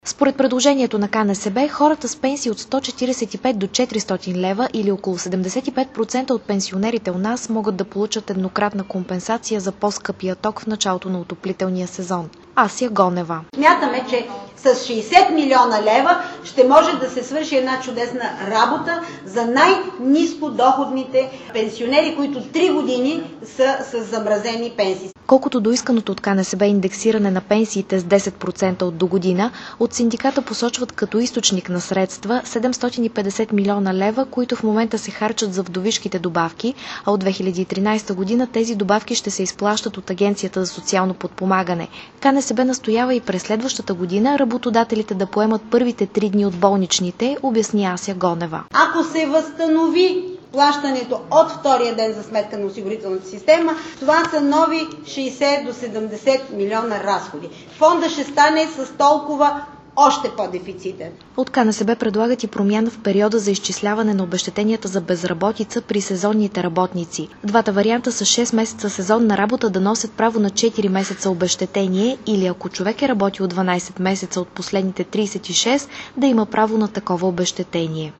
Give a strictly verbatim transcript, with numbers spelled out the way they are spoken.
Според предложението на Ка Не Се Бе, хората с пенсии от сто четиридесет и пет до четиристотин лева или около седемдесет и пет процента от пенсионерите у нас могат да получат еднократна компенсация за по-скъпия ток в началото на отоплителния сезон. Ася Гонева. Смятаме, че с шейсет милиона лева ще може да се свърши една чудесна работа за най-ниско доходните пенсионери, които три години са с замразени пенсии. Колкото до исканото от Ка Не Се Бе индексиране на пенсиите с десет процента от до година, от синдиката посочват като източник на средства седемстотин и петдесет милиона лева, които в момента се харчат за вдовишките добавки, а от две хиляди и тринадесета година тези добавки ще се изплащат от Агенцията за социално подпомагане. Ка Не Се Бе настоява и през следващата година работодателите да поемат първите три дни от болничните, обясни Ася Гонева. Ако се възстанови плащането от втория ден за сметка на осигурителната система, това са нови шейсет до седемдесет милиона разходи. Фонда ще стане с толкова още по-дефицитен. От Ка Не Се Бе предлагат и промяна в периода за изчисляване на обезщетенията за безработица при сезонните работници. Двата варианта са шест месеца сезонна работа да носят право на четири месеца обезщетение или ако човек е работил дванадесет месеца от последните тридесет и шест, да има право на такова обезщетение.